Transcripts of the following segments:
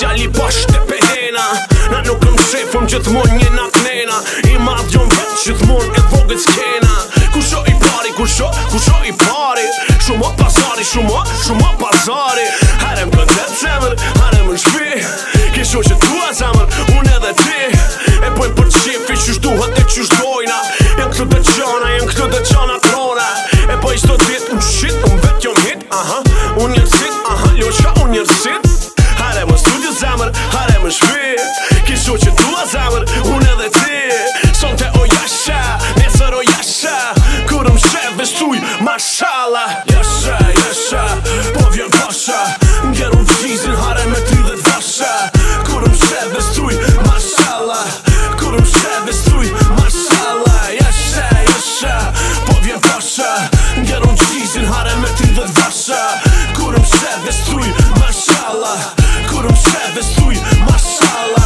Speciali bash të pedena. Na nuk këm shefëm gjithmon një natnena. I madhjon vet gjithmon e vogët skena. Kusho i pari, kusho i pari. Shumë pasari, shumë pasari. Harem këndet zemër, harem në shpi. Kisho që tua zemër, unë edhe ti. E pojmë për qifi qysh duhet e qysh dojna. Jem këtu të qana trona. E poj s'to dit, shit, unë vet jom hit. Unë njërësit, loqa unë njërësit. Harem në studio zemër, harem në shpi. Kisho që tua zemër, unë edhe ti. Sonte o jasha, nesër o jasha. Kur më shef vestuj, mashallah. Jasha, po vjen pasha. Ngeru vëgjizin, harem me 30 vasha. Kur më shef vestuj, mashallah. Kur më shef vestuj, mashallah. Jasha, po vjen pasha. Ngeru vëgjizin, harem me 30 vasha. Kur më shef vestuj, mashallah. Kur më shef vestuj, mashallah.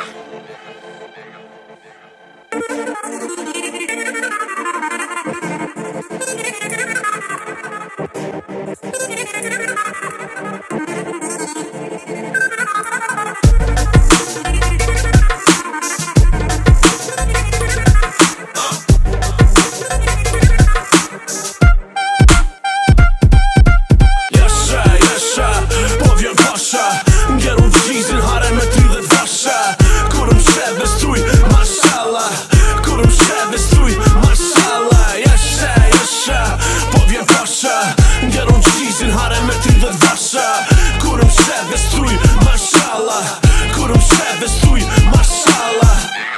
Ngeru vëgjizin, harem me 30 vasha. Kur më shef vestuj, mashallah. Kur më shef vestuj, mashallah. Jasha, po vjen pasha. Ngeru vëgjizin, harem me 30 vasha. Kur më shef vestuj, mashallah. Kur më shef vestuj, mashallah.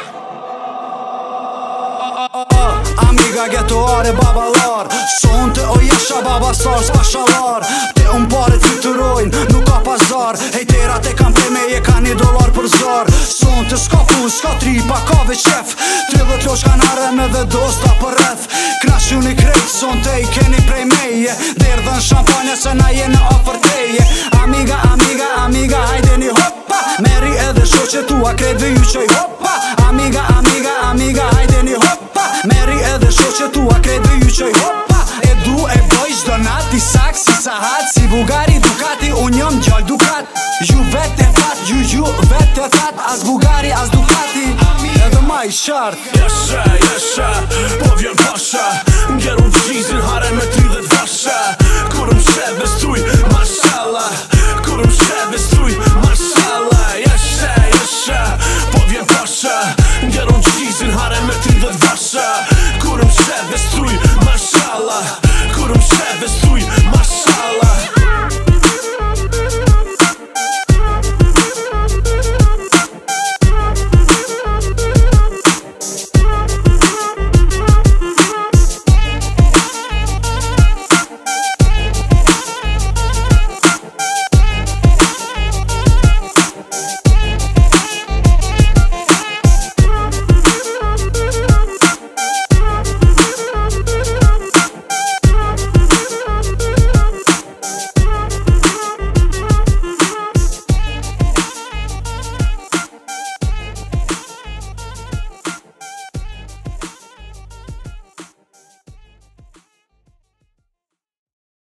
Amiga ghettoare babalar. Sonte o jasha baba star spashalar. Te unë pare të fitërojnë, nuk ka pazar. Hejterat e kam premeje, ka $1 për zar. Sonte s'ka pun, s'ka tripa, ka veç qef. 30 loq kan harem edhe dosta për rreth. Knashun i krejt, sonte i keni prej meje. Derdhen shampanja se na jene ofër teje. Amiga, hajdeni hoppa. Meri edhe shoqe tua, krejtve ju qoj hoppa. Amiga, hajdeni hoppa. Meri edhe shoqe tua, krejtve ju qoj hoppa. E du e boj qdo nat, i sak si sahat. Si Bugari Ducati, unë jom gjall Ducat. Ju vet e that, ju vet e that. As Bugari, as Ducati, edhe ma i shart. Jasha, po vjen pasha. Ngeru vëgjizin, harem me 30 vasha. Kur më shef vestuj,